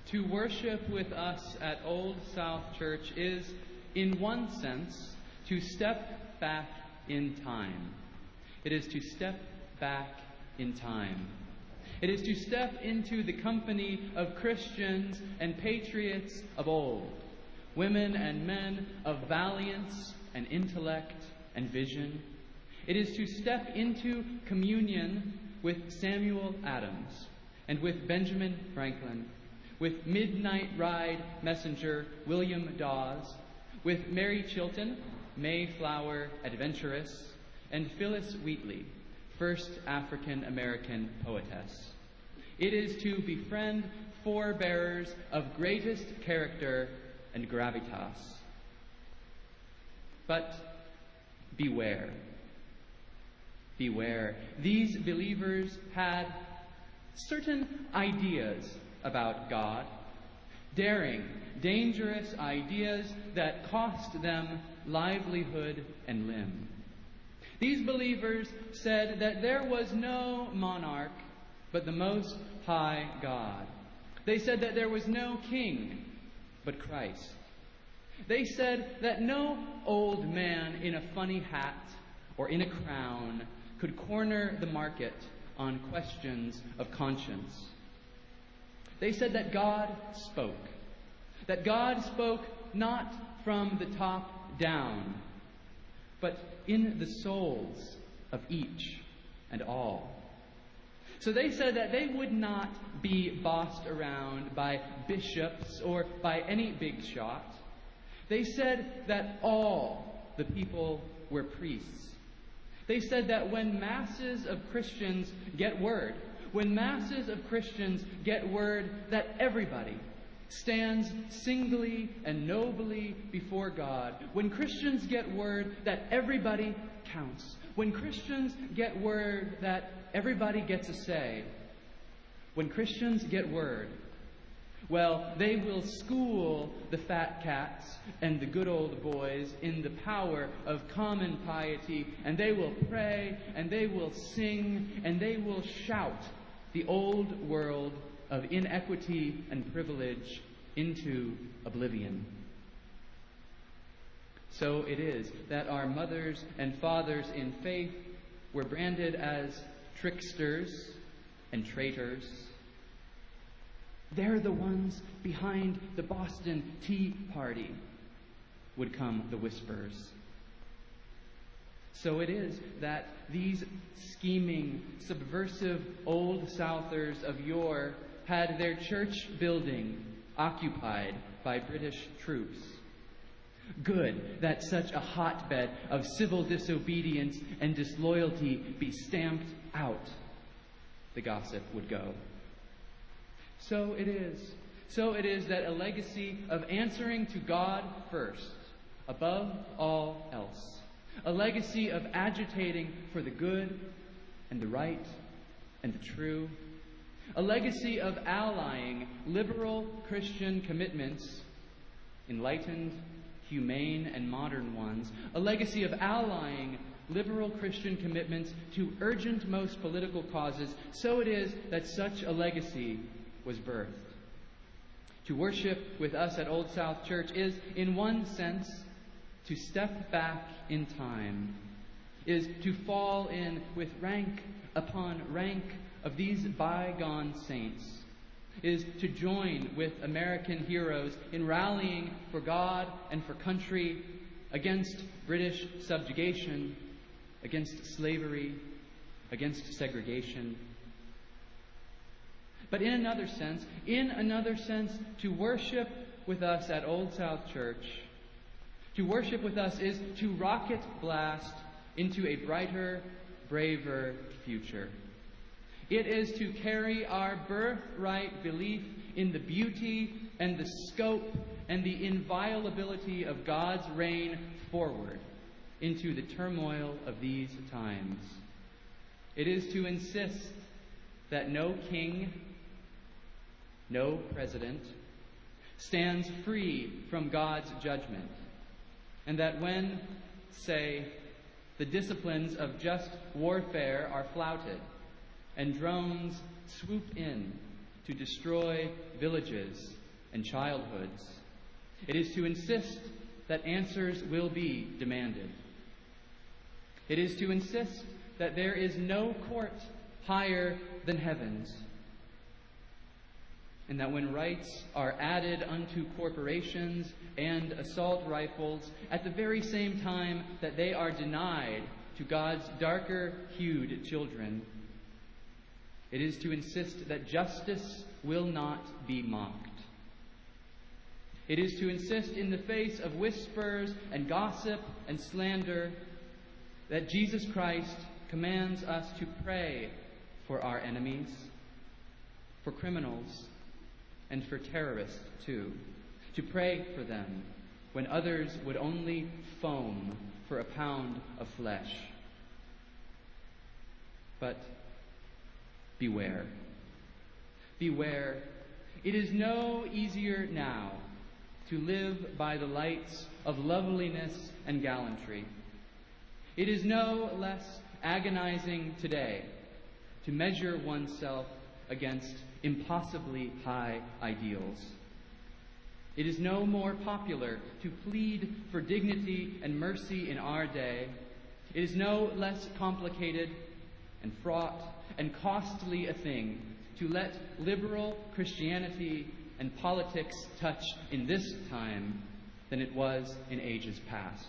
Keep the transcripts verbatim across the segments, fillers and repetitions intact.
To worship with us at Old South Church is, in one sense, to step back in time. It is to step back in time. It is to step into the company of Christians and patriots of old, women and men of valiance and intellect and vision. It is to step into communion with Samuel Adams and with Benjamin Franklin, with Midnight Ride messenger William Dawes, with Mary Chilton, Mayflower adventuress, and Phyllis Wheatley, first African-American poetess. It is to befriend forebearers of greatest character and gravitas. But beware. Beware. These believers had certain ideas about God, daring, dangerous ideas that cost them livelihood and limb. These believers said that there was no monarch but the Most High God. They said that there was no king but Christ. They said that no old man in a funny hat or in a crown could corner the market on questions of conscience. They said that God spoke. That God spoke not from the top down, but in the souls of each and all. So they said that they would not be bossed around by bishops or by any big shot. They said that all the people were priests. They said that when masses of Christians get word, when masses of Christians get word that everybody stands singly and nobly before God, when Christians get word that everybody counts, when Christians get word that everybody gets a say, when Christians get word, well, they will school the fat cats and the good old boys in the power of common piety, and they will pray, and they will sing, and they will shout the old world of inequity and privilege into oblivion. So it is that our mothers and fathers in faith were branded as tricksters and traitors. They're the ones behind the Boston Tea Party, would come the whispers. So it is that these scheming, subversive old Southers of yore had their church building occupied by British troops. Good that such a hotbed of civil disobedience and disloyalty be stamped out, the gossip would go. So it is. So it is that a legacy of answering to God first, above all else, a legacy of agitating for the good and the right and the true, a legacy of allying liberal Christian commitments, enlightened, humane, and modern ones, a legacy of allying liberal Christian commitments to urgent most political causes. So it is that such a legacy was birthed. To worship with us at Old South Church is, in one sense, to step back in time, is to fall in with rank upon rank of these bygone saints, is to join with American heroes in rallying for God and for country against British subjugation, against slavery, against segregation. But in another sense, in another sense, to worship with us at Old South Church, to worship with us is to rocket blast into a brighter, braver future. It is to carry our birthright belief in the beauty and the scope and the inviolability of God's reign forward into the turmoil of these times. It is to insist that no king, no president stands free from God's judgment, and that when, say, the disciplines of just warfare are flouted and drones swoop in to destroy villages and childhoods. It is to insist that answers will be demanded. It is to insist that there is no court higher than heaven's, and that when rights are added unto corporations and assault rifles, at the very same time that they are denied to God's darker-hued children, it is to insist that justice will not be mocked. It is to insist in the face of whispers and gossip and slander that Jesus Christ commands us to pray for our enemies, for criminals, and for terrorists too, to pray for them when others would only foam for a pound of flesh. But beware. Beware. It is no easier now to live by the lights of loveliness and gallantry. It is no less agonizing today to measure oneself against impossibly high ideals. It is no more popular to plead for dignity and mercy in our day. It is no less complicated and fraught and costly a thing to let liberal Christianity and politics touch in this time than it was in ages past.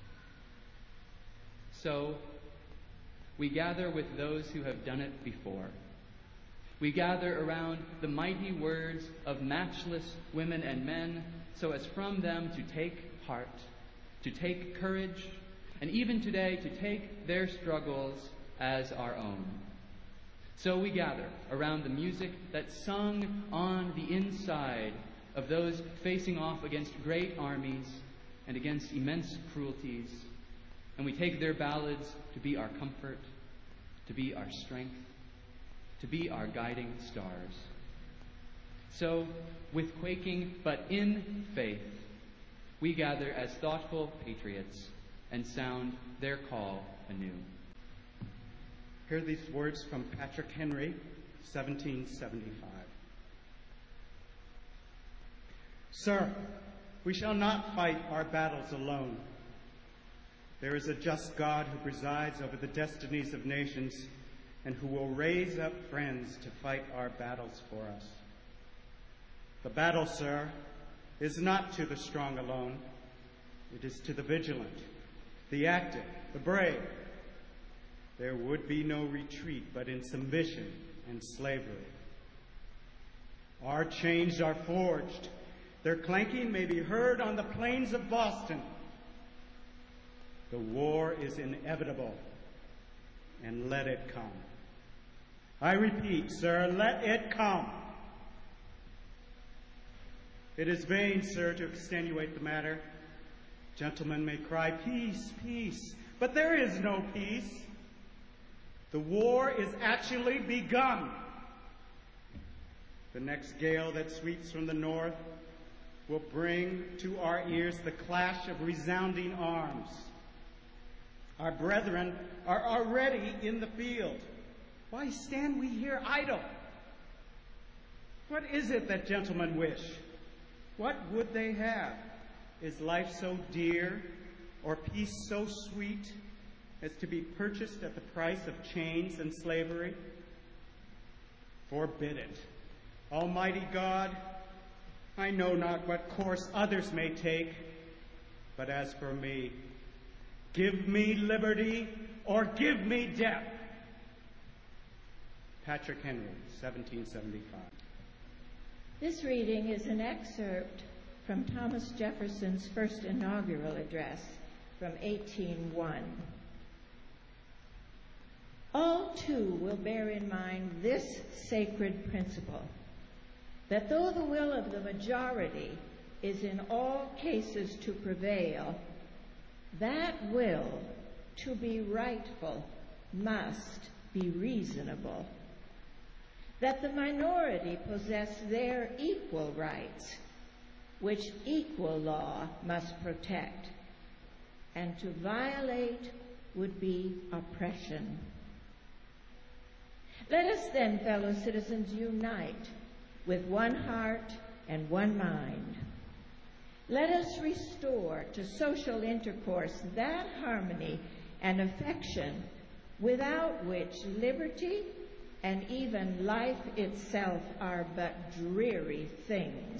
So, we gather with those who have done it before. We gather around the mighty words of matchless women and men, so as from them to take heart, to take courage, and even today to take their struggles as our own. So we gather around the music that's sung on the inside of those facing off against great armies and against immense cruelties, and we take their ballads to be our comfort, to be our strength, to be our guiding stars. So, with quaking but in faith, we gather as thoughtful patriots and sound their call anew. Hear these words from Patrick Henry, seventeen seventy-five. Sir, we shall not fight our battles alone. There is a just God who presides over the destinies of nations and who will raise up friends to fight our battles for us. The battle, sir, is not to the strong alone. It is to the vigilant, the active, the brave. There would be no retreat but in submission and slavery. Our chains are forged. Their clanking may be heard on the plains of Boston. The war is inevitable, and let it come. I repeat, sir, let it come. It is vain, sir, to extenuate the matter. Gentlemen may cry, peace, peace, but there is no peace. The war is actually begun. The next gale that sweeps from the north will bring to our ears the clash of resounding arms. Our brethren are already in the field. Why stand we here idle? What is it that gentlemen wish? What would they have? Is life so dear, or peace so sweet, as to be purchased at the price of chains and slavery? Forbid it. Almighty God, I know not what course others may take, but as for me, give me liberty or give me death. Patrick Henry, seventeen seventy-five. This reading is an excerpt from Thomas Jefferson's first inaugural address from eighteen oh one. All, too, will bear in mind this sacred principle, that though the will of the majority is in all cases to prevail, that will, to be rightful, must be reasonable. That the minority possess their equal rights, which equal law must protect, and to violate would be oppression. Let us then, fellow citizens, unite with one heart and one mind. Let us restore to social intercourse that harmony and affection without which liberty and even life itself are but dreary things.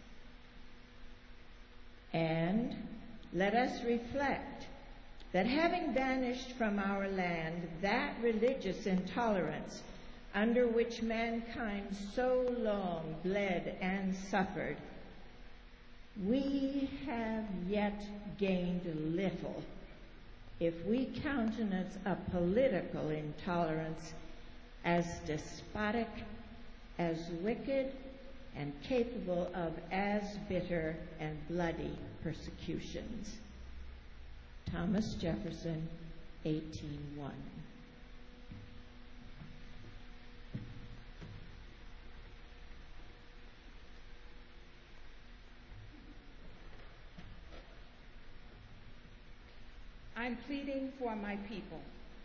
And let us reflect that having banished from our land that religious intolerance under which mankind so long bled and suffered, we have yet gained little if we countenance a political intolerance as despotic, as wicked, and capable of as bitter and bloody persecutions. Thomas Jefferson, eighteen one. I'm pleading for my people,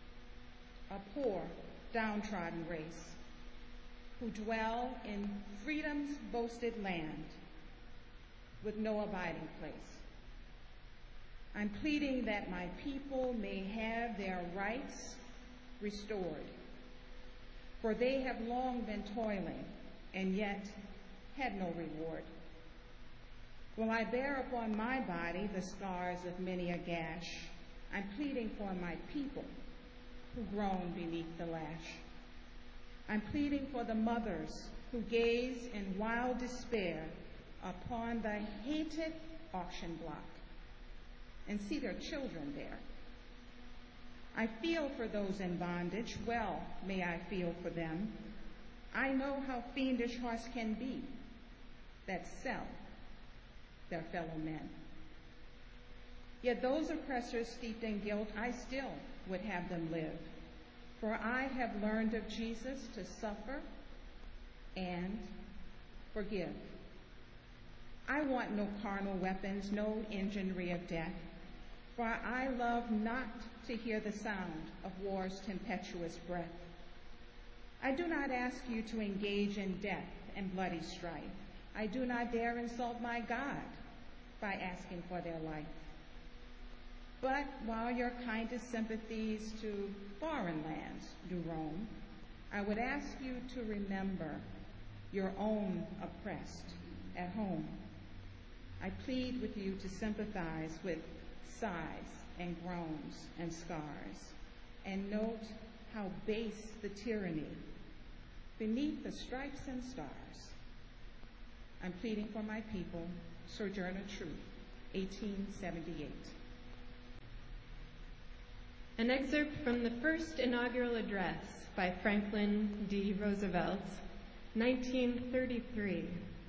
a poor, downtrodden race, who dwell in freedom's boasted land with no abiding place. I'm pleading that my people may have their rights restored, for they have long been toiling and yet had no reward. Will I bear upon my body the scars of many a gash? I'm pleading for my people who groan beneath the lash. I'm pleading for the mothers who gaze in wild despair upon the hated auction block and see their children there. I feel for those in bondage. Well may I feel for them. I know how fiendish hearts can be that sell their fellow men. Yet those oppressors steeped in guilt, I still would have them live. For I have learned of Jesus to suffer and forgive. I want no carnal weapons, no enginery of death. For I love not to hear the sound of war's tempestuous breath. I do not ask you to engage in death and bloody strife. I do not dare insult my God by asking for their life. But while your kindest sympathies to foreign lands do roam, I would ask you to remember your own oppressed at home. I plead with you to sympathize with sighs and groans and scars, and note how base the tyranny beneath the stripes and stars. I'm pleading for my people, Sojourner Truth, eighteen seventy-eight. An excerpt from the first inaugural address by Franklin D. Roosevelt, nineteen thirty-three.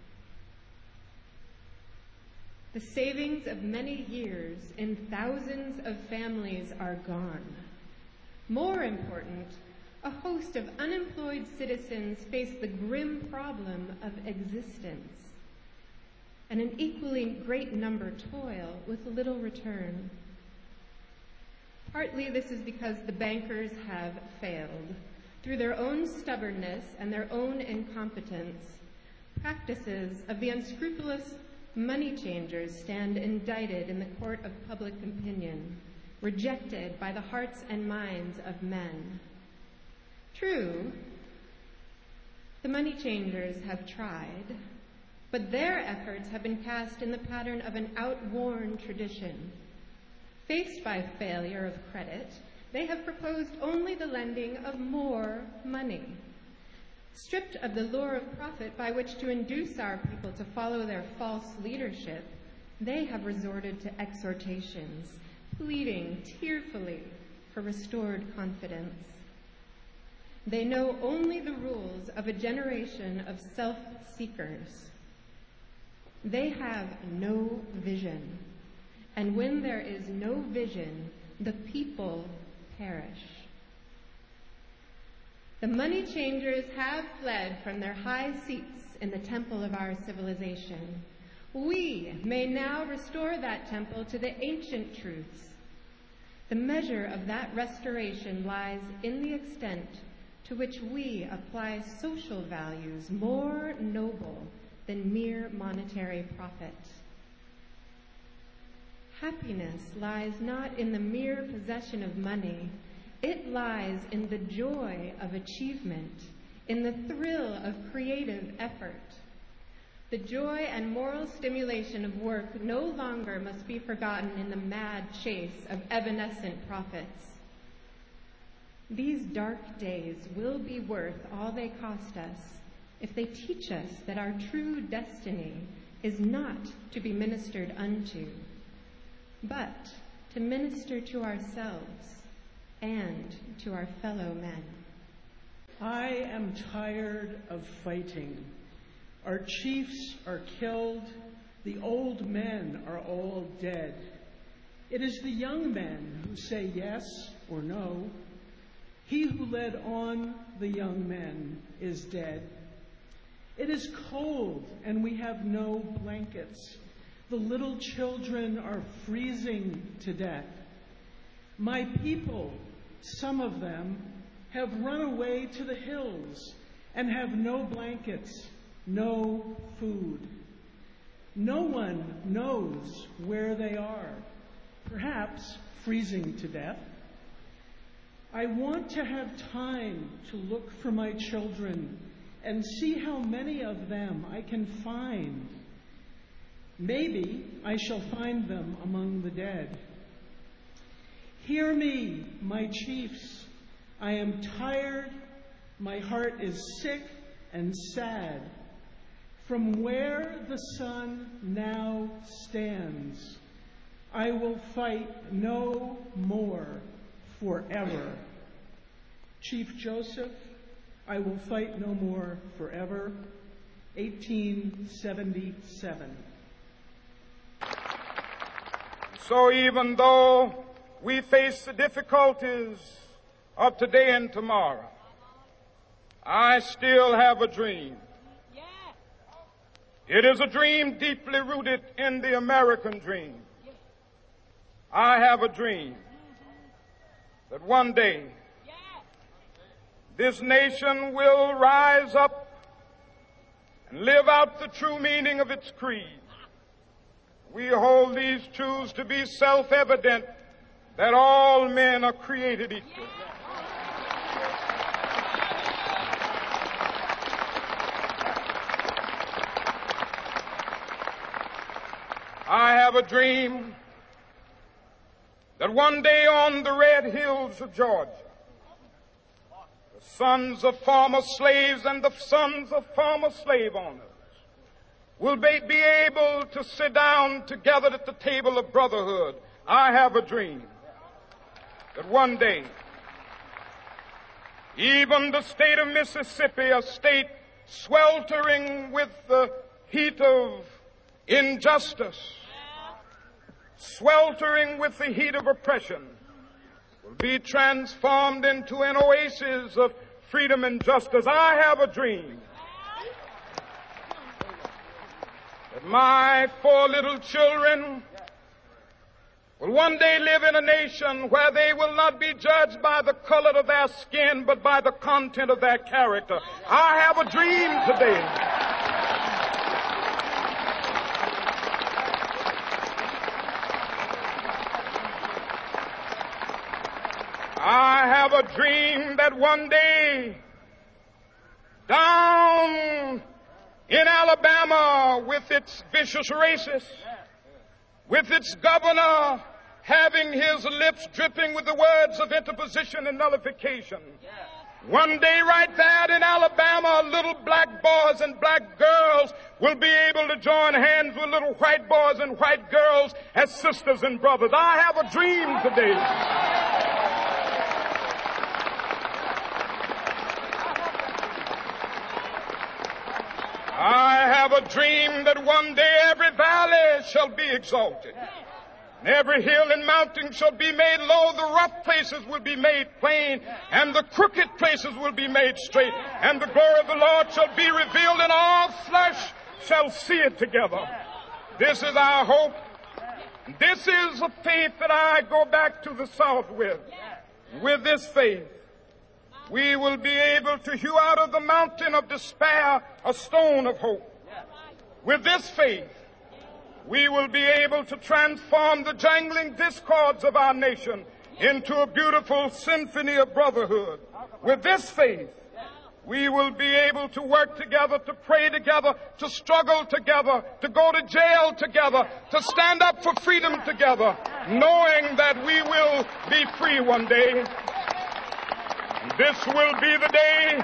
The savings of many years in thousands of families are gone. More important, a host of unemployed citizens face the grim problem of existence, and an equally great number toil with little return. Partly this is because the bankers have failed. Through their own stubbornness and their own incompetence, practices of the unscrupulous money changers stand indicted in the court of public opinion, rejected by the hearts and minds of men. True, the money changers have tried, but their efforts have been cast in the pattern of an outworn tradition. Faced by failure of credit, they have proposed only the lending of more money. Stripped of the lure of profit by which to induce our people to follow their false leadership, they have resorted to exhortations, pleading tearfully for restored confidence. They know only the rules of a generation of self-seekers. They have no vision, and when there is no vision, the people perish. The money changers have fled from their high seats in the temple of our civilization. We may now restore that temple to the ancient truths. The measure of that restoration lies in the extent to which we apply social values more noble than mere monetary profit. Happiness lies not in the mere possession of money. It lies in the joy of achievement, in the thrill of creative effort. The joy and moral stimulation of work no longer must be forgotten in the mad chase of evanescent profits. These dark days will be worth all they cost us if they teach us that our true destiny is not to be ministered unto, but to minister to ourselves and to our fellow men. I am tired of fighting. Our chiefs are killed. The old men are all dead. It is the young men who say yes or no. He who led on the young men is dead. It is cold and we have no blankets. The little children are freezing to death. My people, some of them, have run away to the hills and have no blankets, no food. No one knows where they are, perhaps freezing to death. I want to have time to look for my children and see how many of them I can find. Maybe I shall find them among the dead. Hear me, my chiefs. I am tired. My heart is sick and sad. From where the sun now stands, I will fight no more forever. Chief Joseph, I will fight no more forever. eighteen seventy-seven. So even though we face the difficulties of today and tomorrow, I still have a dream. It is a dream deeply rooted in the American dream. I have a dream that one day this nation will rise up and live out the true meaning of its creed. We hold these truths to be self-evident, that all men are created equal. I have a dream that one day on the red hills of Georgia, the sons of former slaves and the sons of former slave owners will be, be able to sit down together at the table of brotherhood. I have a dream that one day, even the state of Mississippi, a state sweltering with the heat of injustice, sweltering with the heat of oppression, will be transformed into an oasis of freedom and justice. I have a dream that my four little children will one day live in a nation where they will not be judged by the color of their skin, but by the content of their character. I have a dream today I have a dream that one day down in Alabama, with its vicious racists, with its governor having his lips dripping with the words of interposition and nullification, one day right there in Alabama, little black boys and black girls will be able to join hands with little white boys and white girls as sisters and brothers. I have a dream today I have a dream that one day every valley shall be exalted, and every hill and mountain shall be made low. The rough places will be made plain, and the crooked places will be made straight, and the glory of the Lord shall be revealed, and all flesh shall see it together. This is our hope. This is a faith that I go back to the South with. With this faith, We will be able to hew out of the mountain of despair a stone of hope. With this faith, we will be able to transform the jangling discords of our nation into a beautiful symphony of brotherhood. With this faith, we will be able to work together, to pray together, to struggle together, to go to jail together, to stand up for freedom together, knowing that we will be free one day. This will be the day,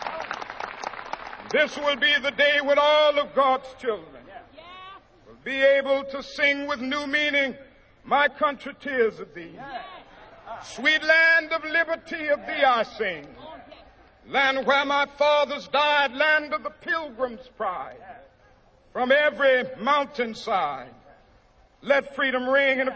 this will be the day when all of God's children will be able to sing with new meaning, "My country, tears of thee. Sweet land of liberty, of thee I sing. Land where my fathers died, land of the pilgrim's pride. From every mountainside, let freedom ring in a